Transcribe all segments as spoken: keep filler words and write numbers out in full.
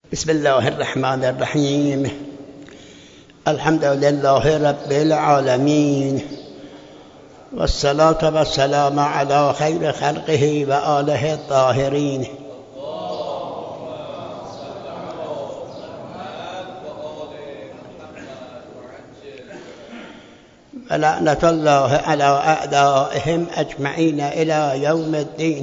بسم الله الرحمن الرحیم. الحمد لله رب العالمین والصلاة والسلام علی خیر خلقه و آله الطاهرین. و لعنت الله علی اعدائهم اجمعین الی یوم الدین.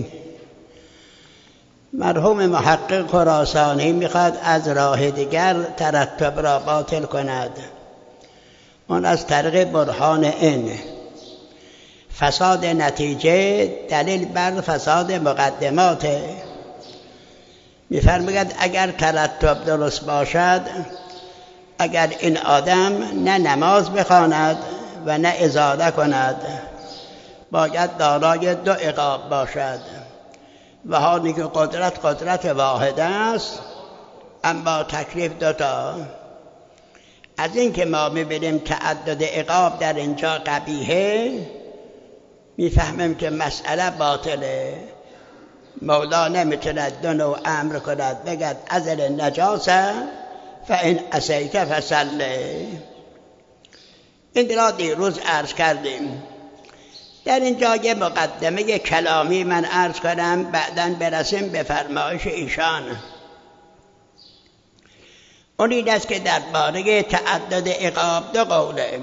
مرحوم محقق خراسانی میخواد از راه دیگر ترتب را باطل کند. اون از طریق برهان این فساد نتیجه دلیل بر فساد مقدمات. میفرماید اگر ترتب درست باشد، اگر این آدم نه نماز بخواند و نه ازاله کند، باید دارای دو عقاب باشد. و حالی که قدرت قدرت واحد است، اما تکلیف دوتا. از این که ما میبینیم تعدد عقاب در اینجا قبیحه، میفهمیم که مسئله باطله. مولا نمیتوند دو نوع امر کند، بگد ازل نجاسه فان عصیت فصلی. این را دیروز عرض کردیم. در اینجا یه مقدمه کلامی من عرض کنم، بعداً برسیم به فرمایش ایشان. اون این است که درباره تعدد عقاب دو قوله.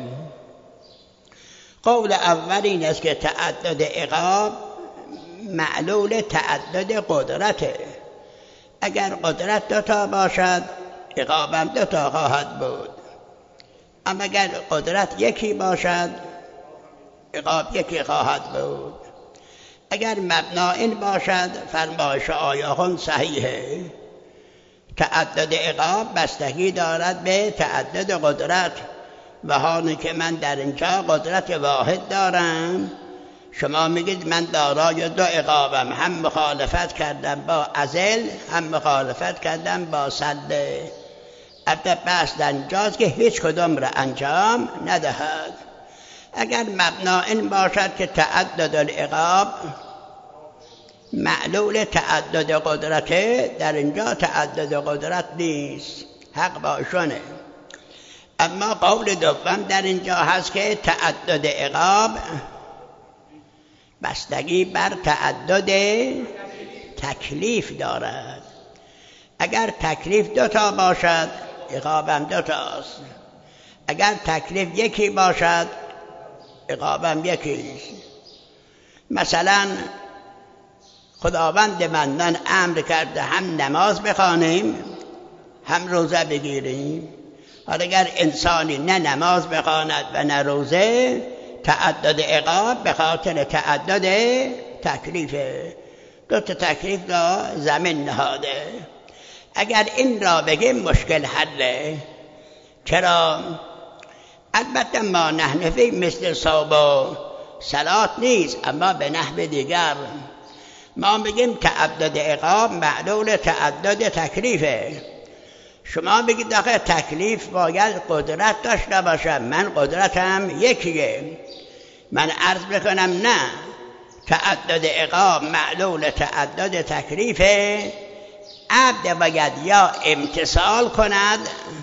قول اول این است که تعدد عقاب معلول تعدد قدرته. اگر قدرت دوتا باشد، عقابم دوتا خواهد بود. اما اگر قدرت یکی باشد، عقاب یکی خواهد بود. اگر مبنا این باشد، فرمایش آیاهون صحیحه. تعدد عقاب بستگی دارد به تعدد قدرت. و حالی که من در اینجا قدرت واحد دارم، شما میگید من دارای دو عقابم، هم مخالفت کردم با ازل، هم مخالفت کردم با سله. البته بحث در اینجاست که هیچ کدام را انجام ندهد. اگر مبنا این باشد که تعدد العقاب معلول تعدد قدرته، در اینجا تعدد قدرت نیست، حق باشونه. اما قول دوم در اینجا هست که تعدد عقاب بستگی بر تعدد تکلیف دارد. اگر تکلیف دوتا باشد، عقابم دوتاست. اگر تکلیف یکی باشد، عقابم یکیست. مثلا خداوند منان امر کرده هم نماز بخوانیم، هم روزه بگیریم. حالا اگر انسانی نه نماز بخواند و نه روزه، تعدد عقاب به خاطر تعدد تکلیفه. دو تا تکلیف را زمین نهاده. اگر این را بگیم مشکل حله. چرا؟ البته ما نحنفی مثل صوم و صلات نیست، اما به نحو دیگر ما بگیم تعدد عقاب معلول تعدد تکلیفه. شما بگید آخه تکلیف باید قدرت داشته باشم، من قدرتم یکیه. من عرض بکنم نه، تعدد عقاب معلول تعدد تکلیفه. عبد باید یا امتثال کند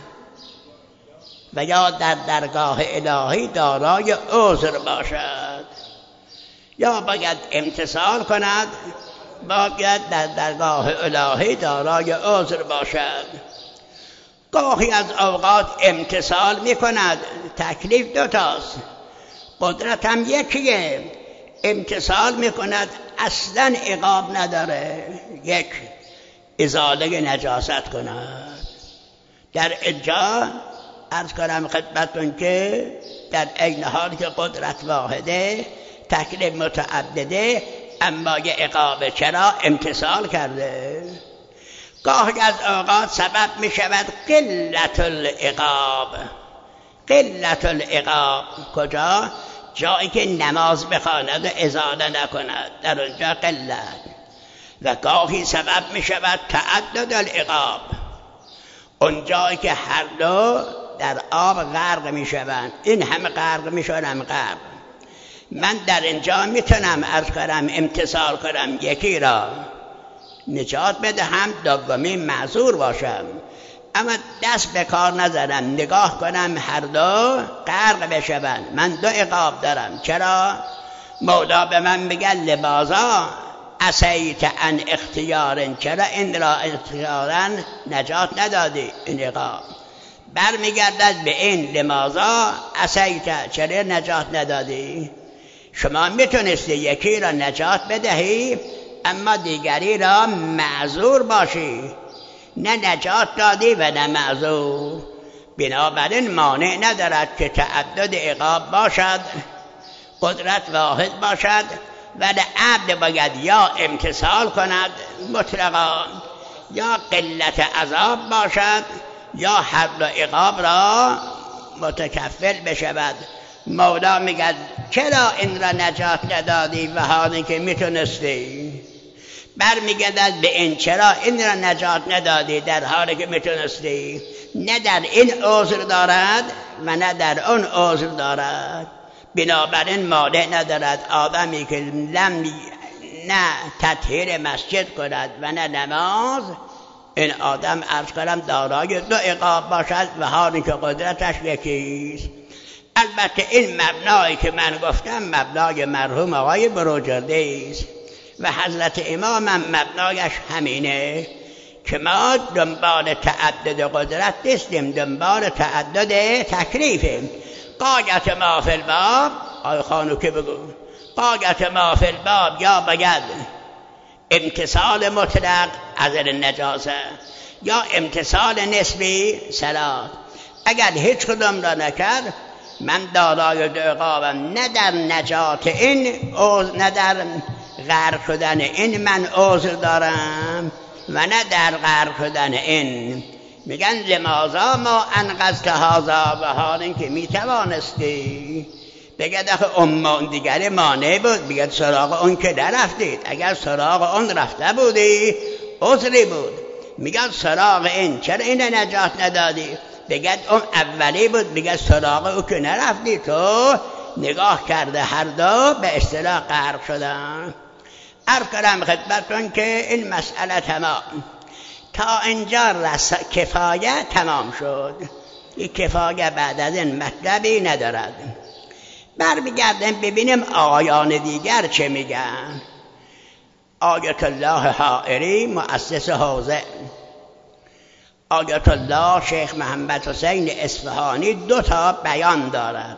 و یا در درگاه الهی دارای عذر باشد. یا باید امتثال کند، باید در درگاه الهی دارای عذر باشد. گاهی از اوقات امتثال می کند، تکلیف دوتاست، قدرت هم یکیه. امتثال می کند، اصلا عقاب نداره. یک، ازاله نجاست کند. در اینجا عرض کنم خدمتون که در عین حال که قدرت واحده، تکلیف متعدده، اما یه عقاب. چرا؟ امتثال کرده. گاهی از اوقات سبب می شود قلت العقاب. قلت العقاب کجا؟ جایی که نماز بخواند و ازاله نکند، در اونجا قلت. و گاهی سبب می شود تعدد العقاب، اون جایی که هر دو در آب غرق می شوند. این همه غرق می شوند، هم غرق. من در اینجا میتونم عرض کنم امتثال کنم یکی را، نجات بدهم، دومی معذور باشم. اما دست به کار نزنم، نگاه کنم هر دو غرق بشوند. من دو عقاب دارم. چرا؟ مولا به من میگن لماذا عصیت عن اختیار، چرا این را اختیارا نجات ندادی؟ این عقاب برمیگردد به این لماذا عصیت، چرا نجات ندادی؟ شما میتونستی یکی را نجات بدهی اما دیگری را معذور باشی، نه نجات دادی و نه معذور. بنابراین مانع ندارد که تعدد عقاب باشد، قدرت واحد باشد، ولی عبد باید یا امتثال کند مطلقا، یا قلت عذاب باشد، یا هر دو عقاب را متکفل بشود. مولا میگه چرا این را نجات ندادی و حالی که میتونستی؟ برمیگردد به این چرا این را نجات ندادی در حالی که میتونستی؟ نه در این عذر دارد و نه در اون عذر دارد. بنابراین مانع ندارد آدمی که لم نه تطهیر مسجد کند و نه نماز، این آدم عرض کنم دارای دو عقاب باشد و حالی که قدرتش یکیست. البته این مبنایی که من گفتم مبنای مرحوم آقای بروجردی است و حضرت امام هم مبنایش همینه که ما دنبال تعدد قدرت نیستیم، دنبال تعدد تکلیفیم. قایت ما فی الباب، آی خانو که بگو، قایت ما فی الباب یا باید امتصال مطلق عذر نجاسه یا امتصال نسبی صلات. اگر هیچ کدام را نکرد من دارای دو عقابم، نه در نجات این عذر، نه در غرق شدن این من عذر دارم و نه در غرق شدن این. میگن لماذا ما انقذت هذا، و حال اینکه میتوانستی. بگه دخه اون دیگری مانع بود، بگه سراغ اون که نرفتید. اگر سراغ اون رفته بودی عذری بود. میگن سراغ این چرا این نجات ندادی؟ بگه اون اولی بود، بگه سراغ او که نرفتی، تو نگاه کرده هر دو به اصطلاح غرق شدن. عرض کنم خدمتتون که این مسئله تمام تا اینجا رس... کفایه تمام شد. این کفایه بعد از این مطلبی ندارد. برمیگردیم ببینیم آیان دیگر چه میگن. آیت الله حائری مؤسس حوزه، آیت الله شیخ محمد حسین اصفهانی دو تا بیان دارد.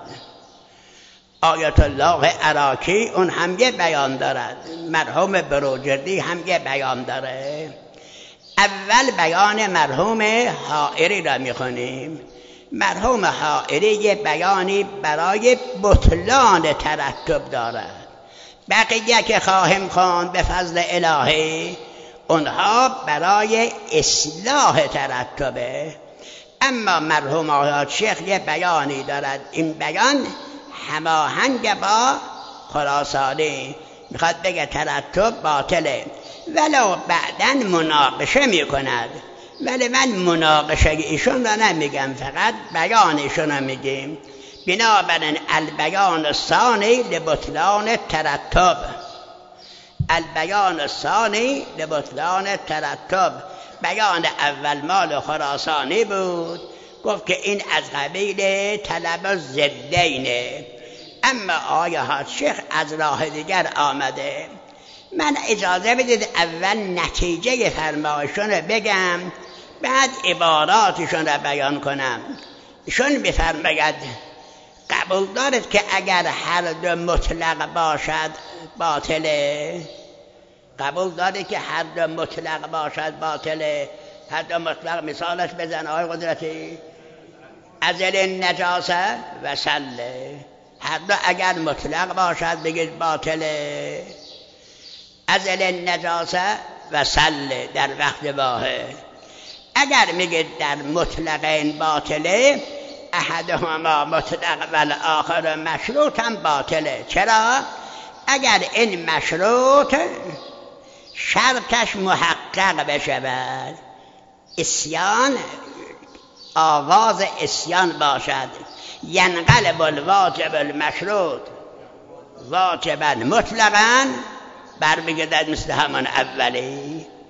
آیت الله عراقی اون هم یه بیان دارد. مرحوم بروجردی هم یه بیان داره. اول بیان مرحوم حائری را میخونیم. مرحوم حائری یه بیانی برای بطلان ترتب دارد. بقیه که خواهیم خواند به فضل الهی اونها برای اصلاح ترتبه. اما مرحوم آیات شیخ یه بیانی دارد. این بیان هماهنگ با خراسانی، میخواد بگه ترتب باطله، ولو بعداً مناقشه میکند. ولی من مناقشه ایشون را نمیگم، فقط بیان ایشون را میگیم. بنابراین البیان الثانی لبطلان ترتب، البیان الثانی لبطلان ترتب. بیان اول مال خراسانی بود، گفت که این از قبیل طلب ضدینه. اما آیات شیخ از راه دیگر آمده. من اجازه بدید اول نتیجه فرمایشون رو بگم، بعد عباراتشون رو بیان کنم. ایشون بفرماید قبول دارد که اگر هر دو مطلق باشد باطله؟ قبول دارد که هر دو مطلق باشد باطله؟ هر دو مطلق مثالش بزن آقای قدرتی. ازل نجاسه و سله، هر دو اگر مطلق باشد بگید باطله. ازل نجاسه و سله در وقت واحد. اگر میگید در مطلقین باطله، احدهما مطلق و الاخر مشروط هم باطله. چرا؟ اگر این مشروط شرطش محقق بشود، اسیان آغاز اسیان باشد، ینقلب الواجب المشروط واجبا مطلقا، برمیگردد مثل همان اولی.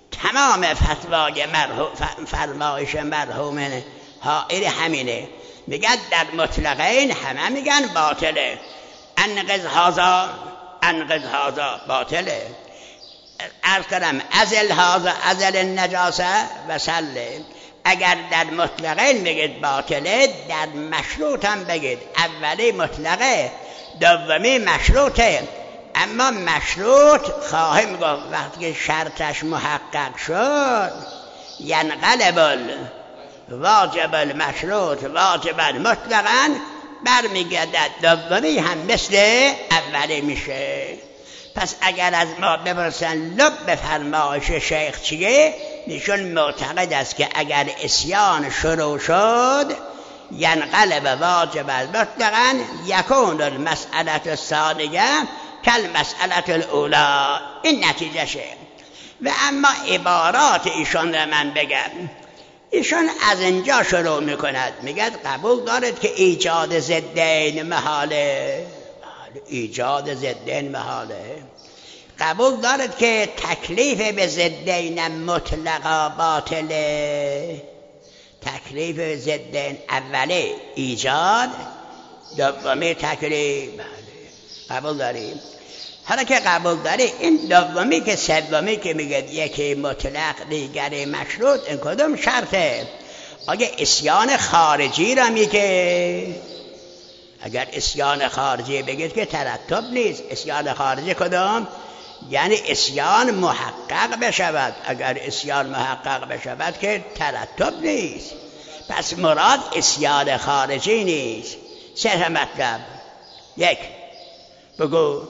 تمام فتوای مرحوم فرمایش مرحوم حائری همینه، میگن در مطلقین همه میگن باطله. انقذ هذا انقذ هذا باطله. عرض کنم ازل هذا ازل النجاسه و سله. اگر در مطلقین میگید باطله، در مشروط هم بگید. اولی مطلقه، دومی مشروطه. اما مشروط خواهیم گفت وقتی شرطش محقق شد ینقلب واجب المشروط واجبا مطلقا، برمیگردد دومی هم مثل اولی میشه. پس اگر از ما بپرسن لب فرمایش شیخ چیه، ایشون معتقد است که اگر عصیان شروع شد ینقلب واجب مطلقا یکون المسئله الثانیه کالمسئله الاولی. این نتیجه شه. و اما عبارات ایشون را من بگم. ایشون از اینجا شروع میکند، میگه قبول دارد که ایجاد ضدین محاله. ایجاد ضدین محاله. قبول دارد که تکلیف به ضدین مطلقا باطله. تکلیف ضدین اولی ایجاد، دومی تکلیف. قبول داریم؟ حالا که قبول داری، این دومی که سومی که میگه یکی مطلق دیگری مشروط، این کدوم شرطه؟ آگه عصیان خارجی را میگه. اگر عصیان خارجی بگید که ترتب نیست. عصیان خارجی کدوم؟ یعنی عصیان محقق بشود. اگر عصیان محقق بشود که ترتب نیست. پس مراد عصیان خارجی نیست. سه مطلب. یک، بگو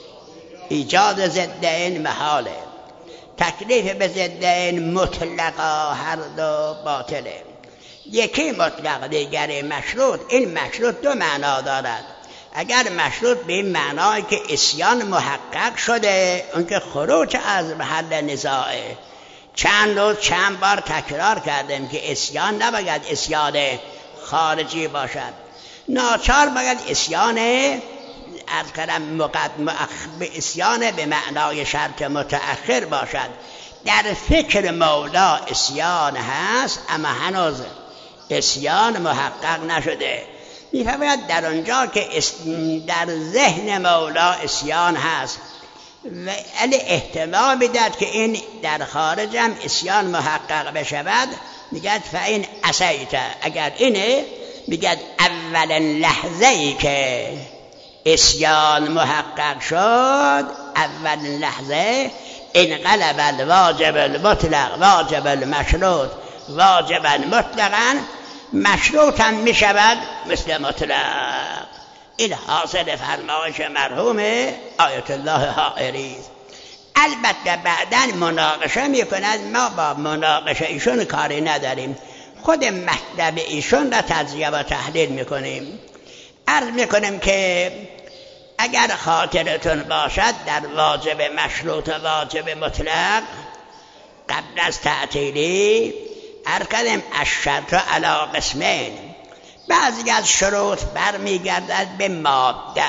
ایجاد ضدین محاله، تکلیف به ضدین مطلقا هر دو باطله. یکی مطلق دیگری مشروط. این مشروط دو معنا دارد. اگر مشروط به این معنای که عصیان محقق شده، اون که خروج از محل نزاعه. چند روز چند بار تکرار کردیم که عصیان نباید عصیان خارجی باشد، ناچار باید عصیان از کلم مقدم به عصیان به معنای شرط متأخر باشد. در فکر مولا عصیان هست اما هنوز عصیان محقق نشده. می‌فهمید در آنجا که در ذهن مولا عصیان هست و علی احتمال میداد که این در خارج هم عصیان محقق بشود، میگد فاین عصیت. اگر اینه میگد اولین لحظه‌ای که عصیان محقق شد، اولین لحظه انقلب الواجب المطلق واجب المشروط واجبا مطلقا، مشروط هم می شود مثل مطلق. این حاصل فرمایش مرحوم آیت الله حائری. البته بعداً مناقشه می کند. ما با مناقشه ایشون کاری نداریم، خود مطلب ایشون را تجزیه و تحلیل می کنیم. عرض می کنیم که اگر خاطرتون باشد در واجب مشروط و واجب مطلق قبل از تعطیلی عرض کردیم الشرط علی قسمین. بعضی از شروط برمیگردد به ماده،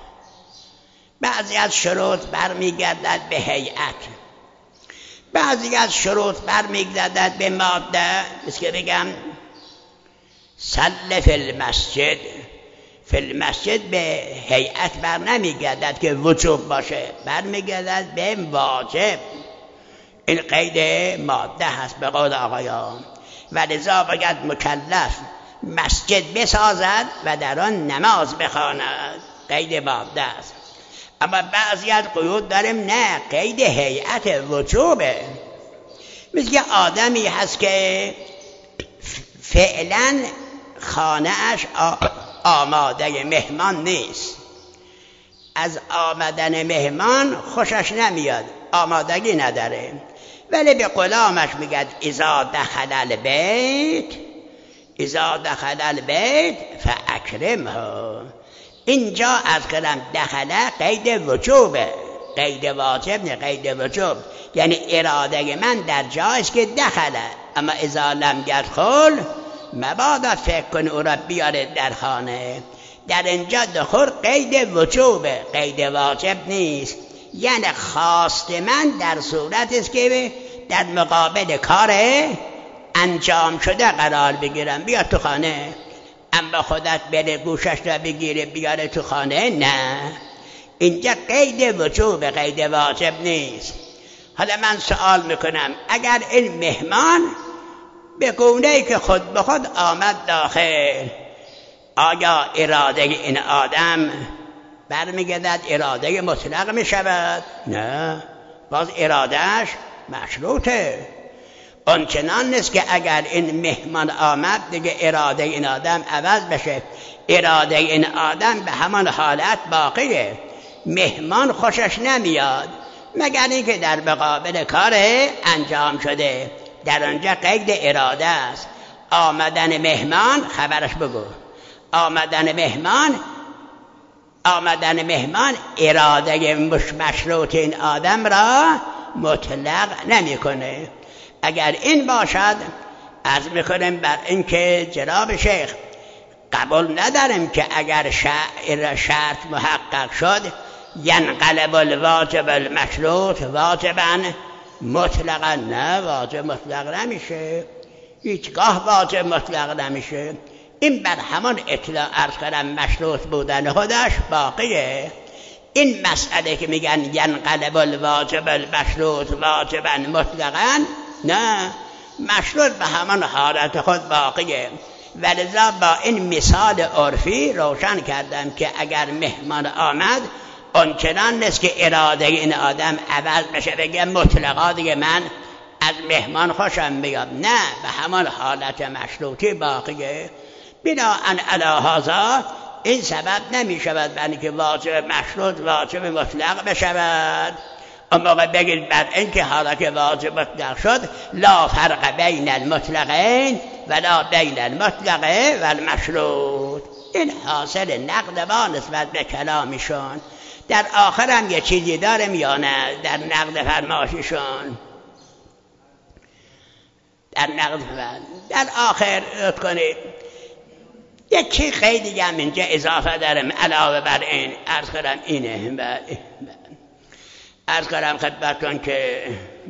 بعضی از شروط برمیگردد به هیئت، بعضی از شروط برمیگردد به ماده. مثل که بگم صل فی المسجد، فی المسجد به هیئت بر نمیگردد که وجوب باشه، برمیگردد به واجب. این قید ماده هست به قول آقایان. و لذا باید مکلف مسجد بسازد و در آن نماز بخواند. قید ماده است. اما بعضی از قیود داریم نه، قید هیئت وجوبه. مثل که آدمی هست که فعلا خانه اش آماده مهمان نیست، از آمدن مهمان خوشش نمیاد، آمادگی نداره، ولی به غلامش میگه اذا دخل البیت اذا دخل البیت فاکرمه. اینجا از کلم دخله قید وجوبه، قید واجب نه، قید وجوب. یعنی اراده من در جایش که دخله، اما اذا لم یدخل مبادا فکر کن او را بیاره در خانه. در اینجا دخول قید وجوبه، قید واجب نیست. یعنی خواست من در صورت است که در مقابل کار انجام شده قرار بگیرم. بیا تو خانه، اما خودت بره گوشش را بگیره بیاره تو خانه، نه. اینجا قید وجوب، قید واجب نیست. حالا من سوال میکنم، اگر این مهمان به گونه‌ای که خود به خود آمد داخل، آیا اراده این آدم برمیگردد اراده مطلق میشود؟ نه، باز ارادهش مشروطه. آنچنان نیست که اگر این مهمان آمد دیگه اراده این آدم عوض بشه. اراده این آدم به همان حالت باقیه. مهمان خوشش نمیاد مگر اینکه در مقابل کار انجام شده، در آنجا قید اراده است. آمدن مهمان خبرش بگو. آمدن مهمان آمدن مهمان اراده مشروط این آدم را مطلق نمیکنه. اگر این باشد عرض میکنم بر اینکه جناب شیخ قبول ندارم که اگر شرط محقق شد ینقلب الواجب المشروط واجبا مطلقا. نه، واجب مطلق نمیشه، هیچگاه واجب مطلق نمیشه. این بر همان اطلاع عرض کردم مشروط بودن خودش باقیه. این مسئله که میگن ینقلب الواجب المشروط واجبا مطلقا، نه، مشروط به همان حالت خود باقیه. ولذا با این مثال عرفی روشن کردم که اگر مهمان آمد آنچنان نیست که اراده این آدم عوض بشه بگه مطلقا دیگه من از مهمان خوشم میاد، نه، به همان حالت مشروطی باقیه. بناهن علی هذا این سبب نمی شود برای که واجب مشروط واجب مطلق بشود. اما بگید بر اینکه حالا که واجب مطلق شد لا فرق بین المطلقین ولا بین المطلق و المشروط. این حاصل نقد ما نسبت به کلامیشون. در آخر هم یه چیزی دارم یا نه در نقد فرمایششون؟ در نقد فرمایش در آخر ات کنید یکی قیدی هم اینجا اضافه دارم علاوه بر این. عرض کنم اینه، عرض کنم خدمتتون که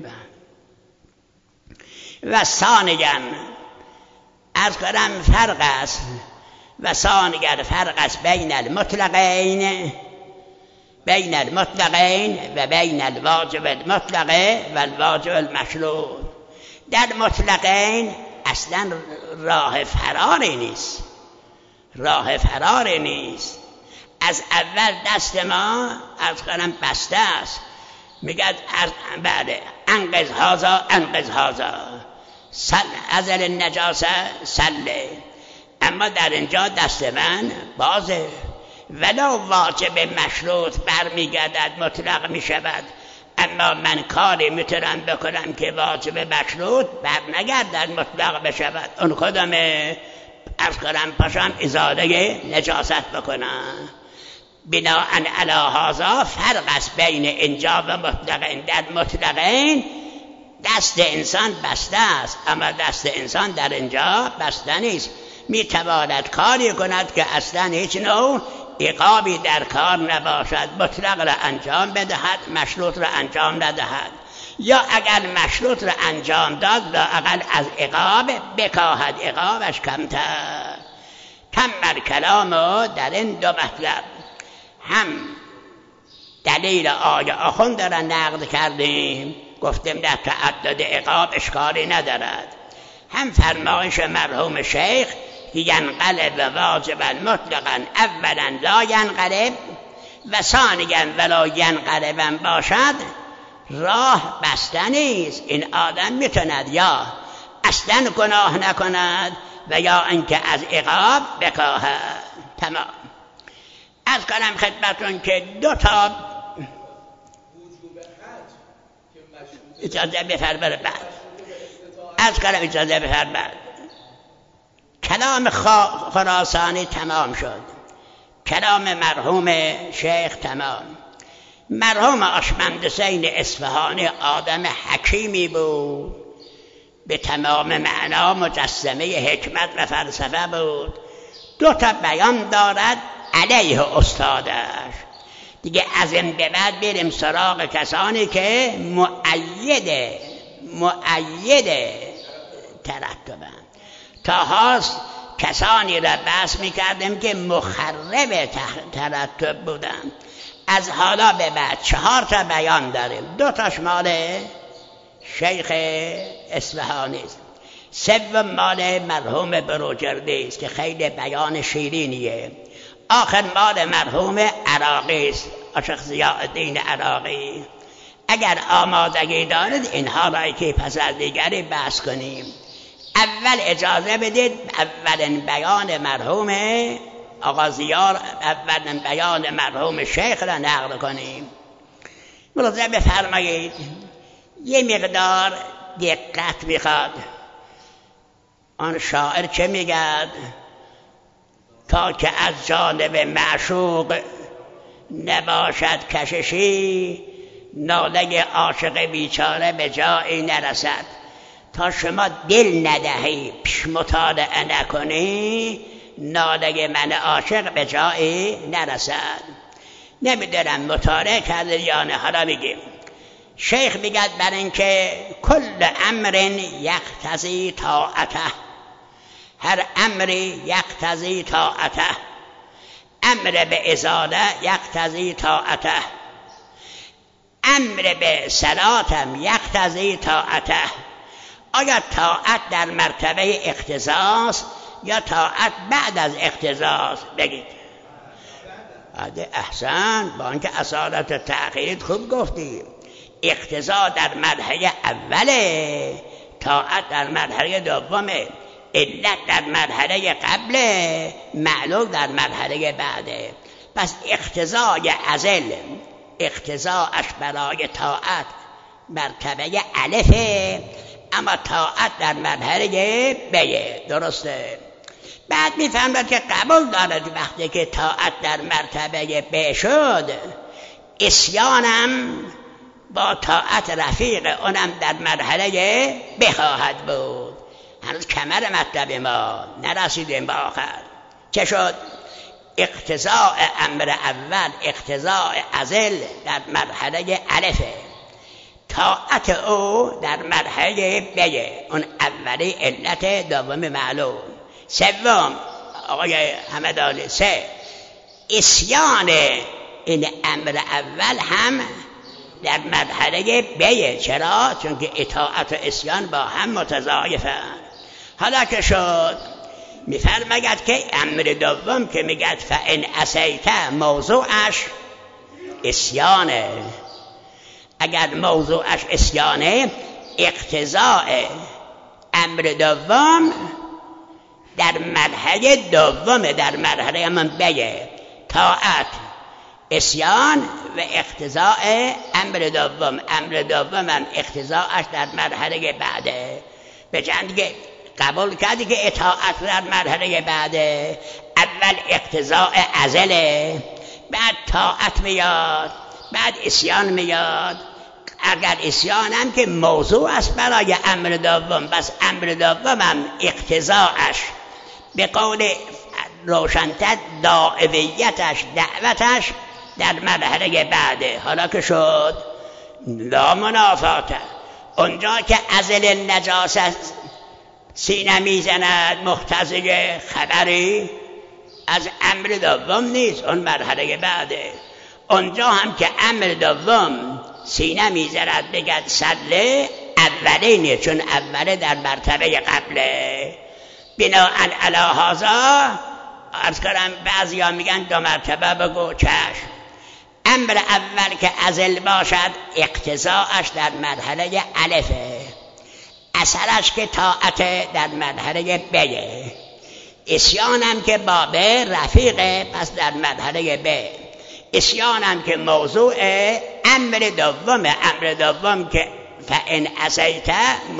و ثانیاً عرض کنم فرق است و ثانیاً فرق است بین المطلقین بین المطلقین و بین الواجب المطلق و الواجب المشروط. در مطلقین اصلا راه فراری نیست، راه فراری نیست. از اول دست ما عرض کنم بسته است، میگد بله انقذ هذا انقذ هذا، سل ازل النجاسه سله. اما در اینجا دست من بازه، ولو واجب مشروط برمیگردد مطلق میشود، اما من کاری میتونم بکنم که واجب مشروط بر نگردد مطلق بشود. اون خودمه عرض کنم پاشم ازاله نجاست بکنم. بناءً علی هذا فرق است بین اینجا و مطلقین. در مطلقین دست انسان بسته است، اما دست انسان در اینجا بسته نیست. میتواند کاری کند که اصلا هیچ نوع عقابی در کار نباشد، مطلق را انجام بدهد، مشروط را انجام ندهد، یا اگر مشروط را انجام داد لااقل از عقاب بکاهد، عقابش کمتر. تم کلام در این دو مطلب. هم دلیل آیه آخوند را نقد کردیم، گفتیم در تعدد عقاب اشکالی ندارد. هم فرمایش مرحوم شیخ که ینقلب واجبا مطلقا اولا لا ینقلب و ثانیا ولا ینقلبا باشد، راه بسته نیست. این آدم میتوند یا اصلا گناه نکند و یا اینکه از عقاب بکاهد. تمام. از کنم خدمتون که دو تا اجازه بفرمایید بعد از کنم اجازه بفرمایید کلام خراسانی تمام شد، کلام مرحوم شیخ تمام. مرحوم آشمندسین اصفهانی آدم حکیمی بود، به تمام معنا مجسمه حکمت و فلسفه بود. دو تا بیان دارد علیه استادش. دیگه از این به بعد بریم سراغ کسانی که مؤید مؤید ترتبن. تا هاست کسانی را بحث میکردیم که مخرب ترتب بودن. از حالا به بعد چهار تا بیان داریم، دو تاش مال شیخ اصفهانی است، سوم مال مرحوم بروجردی است که خیلی بیان شیرینیه، آخر مال مرحوم عراقی است، عاشق ضیاءالدین عراقی. اگر آمادگی دارید اینها را که پس از دیگری بحث کنیم. اول اجازه بدید اولین بیان مرحوم آقا زیار، اولین بیان مرحوم شیخ را نقل کنیم. ملاحظه بفرمایید، یه مقدار دقت میخواد. آن شاعر چه میگد؟ تا که از جانب معشوق نباشد کششی، ناله عاشق بیچاره به جایی نرسد. تا شما دل ندهی پیش مطالعه نکنی، ناله من عاشق به جایی نرسد. نمیدونم مطالعه کرده یا نه. حالا میگیم شیخ میگد بر اینکه کل امر یقتضی طاعته، هر امری یقتضی طاعته، امر به ازاله یقتضی طاعته، امر به صلاتم یقتضی طاعته. آیا طاعت در مرتبه اقتضاست یا طاعت بعد از اقتضاست؟ بگید. احسن، با اینکه اصالت تأخیر خوب گفتی. اقتضا در مرحله اوله، طاعت در مرحله دومه، علت در مرحله قبله، معلول در مرحله بعده. پس اقتضای ازل، اقتضاش برای طاعت مرتبه الفه، اما طاعت در مرحله بیه. درسته؟ بعد میفهمد که قبول دارد وقتی که طاعت در مرتبه ب شد، عصیانم با طاعت رفیق اونم در مرحله بخواهد بود. هنوز کمر مطلب ما نرسیدیم به آخر. چه شد؟ اقتضاء امر اول، اقتضاء ازل در مرحله الفه، طاعت او در مرحله بیه، اون اولی علت، دوم معلوم. سوم آقای حمدانی، سه عصیان این امر اول هم در مرحله بیه. چرا؟ چون که اطاعت و عصیان با هم متضاعفن. حالا که شد میفرماید که امر دوم که میگد فان عصیت، موضوعش عصیانه. اگر موضوعش عصیانه، اقتضاء امر دوم در مرحله دوم، در مرحله من بیه، طاعت، عصیان و اقتضاء امر دوم. امر دوم هم اقتضاءش در مرحله بعده. به جنگ قبول کردی که اطاعت در مرحله بعده، اول اقتضاء ازله، بعد طاعت میاد، بعد عصیان میاد. اگر عصیان هم که موضوع است برای امر دوم، بس امر دوم هم اقتضاءش به قول روشنتر داعویتش، دعوتش در مرحله بعده. حالا که شد لا منافاته، اونجا که ازل نجاست سینه میزند مقتضی خبری از امر دوم نیست، اون مرحله بعده. اونجا هم که امر دوم سینه میزند بگد سله، اولی نیست، چون اوله در مرتبه قبله. بناء علی هذا عرض کنم بعضی ها میگن دو مرتبه بگو چشم. امر اول که ازل باشد اقتضاءش در مرحله الفه، اثرش که طاعت در مرحله بیه، عصیانم که با ب رفیقه، پس در مرحله ب. عصیانم که موضوع امر دوم، امر دوم که فان عصیت،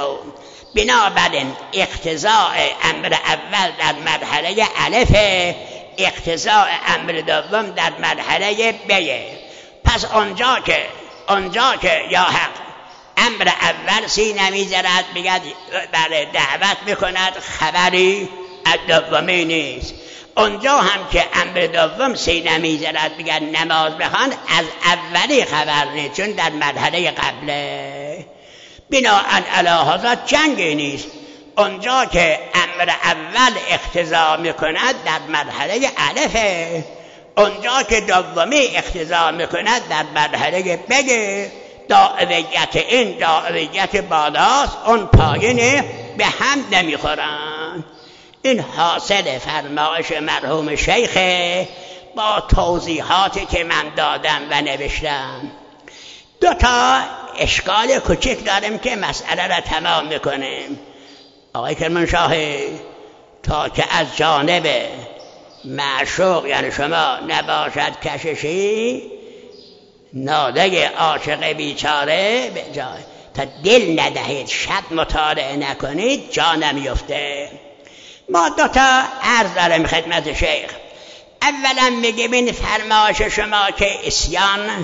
بنابراین اقتضاء امر اول در مرحله الفه، اقتضاء امر دوم در مرحله بیه. پس اونجا که اونجا که یا حق امر اول سینه میزند بگد برای دعوت میکند، خبری از دومی نیست. اونجا هم که امر دوم سینه میزند بگد نماز بخوان، از اولی خبر نیست، چون در مرحله قبله. بناءً علی هذا جنگی نیست. اونجا که امر اول اقتضا میکند در مرحله الفه، اونجا که دومی اقتضا میکند در مرحله بگه. داعویت این داعویت بالاست، اون پایینه، به هم نمیخورن. این حاصل فرمایش مرحوم شیخه با توضیحاتی که من دادم و نوشتم. دو تا اشکال کوچک داریم که مسئله را تمام میکنیم. آقای کرمانشاه، تا که از جانب معشوق یعنی شما نباشد کششی، ناله عاشق بیچاره به جای تا دل ندهید، شب مطالعه نکنید، جا نمیفته. ما دو تا عرض دارم خدمت شیخ. اولا میگیم این فرمایش شما که عصیان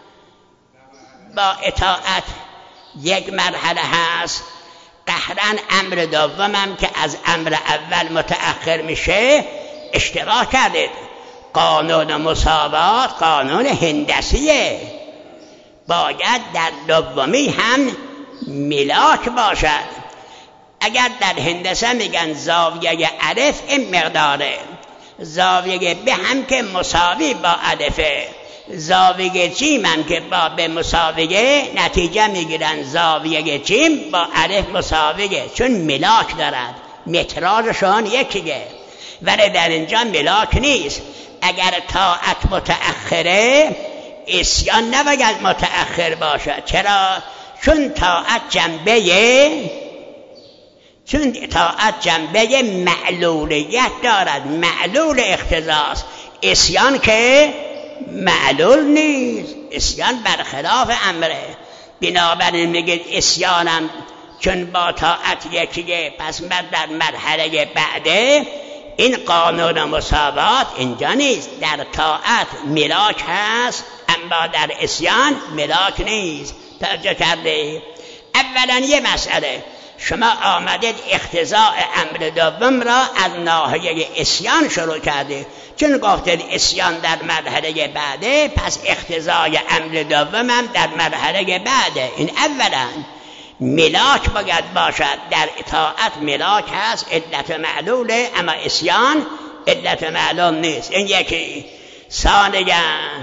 با اطاعت یک مرحله هست، قهرن امر دومم که از امر اول متأخر میشه اشتباه کردید. قانون مساوات قانون هندسیه، باید در دومی هم ملاک باشد. اگر در هندسه میگن زاویه الف این مقداره، زاویه به هم که مساوی با الفه، زاویه جیم هم که با به مساویه نتیجه میگیرن زاویه جیم با الف مساویه، چون ملاک دارد، متراژشان یکیه. ولی در اینجا ملاک نیست. اگر طاعت متأخره، عصیان نباید متأخر باشد. چرا؟ چون طاعت جنبه چون طاعت جنبه معلولیت دارد، معلول اقتضاست. عصیان که معلول نیست، عصیان برخلاف امره. بنابراین میگید عصیانم چون با طاعت یکیه، پس من در مرحله بعده این قانون مساوات اینجا نیست. در طاعت ملاک هست، اما در عصیان ملاک نیست. توجه کرده؟ اولا یه مسئله، شما آمدید اقتضاء امر دوم را از ناحیه عصیان شروع کرده، چون گفتید عصیان در مرحله بعده، پس اقتضای امر دوم هم در مرحله بعده. این اولا ملاک باید باشد. در اطاعت ملاک هست، علت معلوله، اما عصیان علت معلوم نیست. این یکی. ثانیاً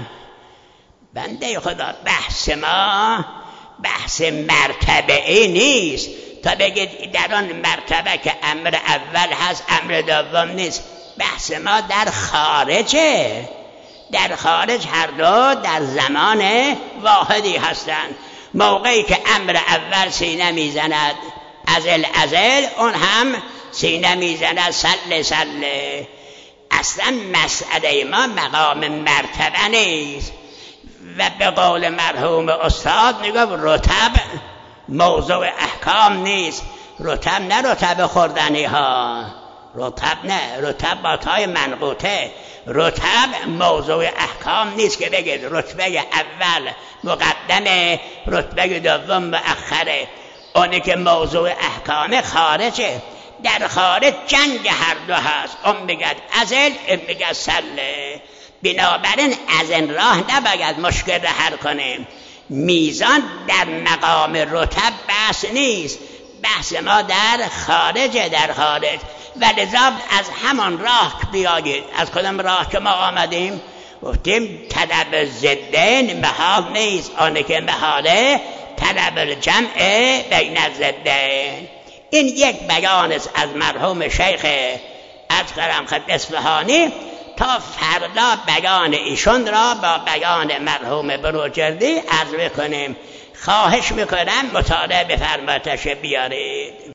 بنده خدا، بحث ما بحث مرتبه ای نیست تا بگید در آن مرتبه که امر اول هست امر دوم نیست. بحث ما در خارجه. در خارج هر دو در زمان واحدی هستند. موقعی که امر اول سینه میزند ازل ازل، اون هم سینه میزند سله سله. اصلا مسئله ما مقام مرتبه نیست. و به قول مرحوم استاد میگه رتب موضوع احکام نیست. رتب نه رتب خوردنی ها، رتب نه، رتب با تای منقوطه. رتب موضوع احکام نیست که بگید رتبه اول مقدمه، رتبه دوم مؤخره. اونی که موضوع احکام خارجه. در خارج جنگ هر دو هست. اون میگد ازل، این میگد سله. بنابراین از این راه نباید مشکل حل کنیم. میزان در مقام رتب بحث نیست، بحث ما در خارجه. در خارج و لذا از همان راه بیایید. از کدام راه که ما آمدیم؟ گفتیم طلب ضدین محال نیست. آنه که محاله طلب الجمع بین الضدین. این یک بیان است از مرحوم شیخ اکرم خط اصفهانی. تا فردا بیان ایشون را با بیان مرحوم بروجردی عرض کنیم. خواهش میکنم مطالعه بفرمایید، بیارید.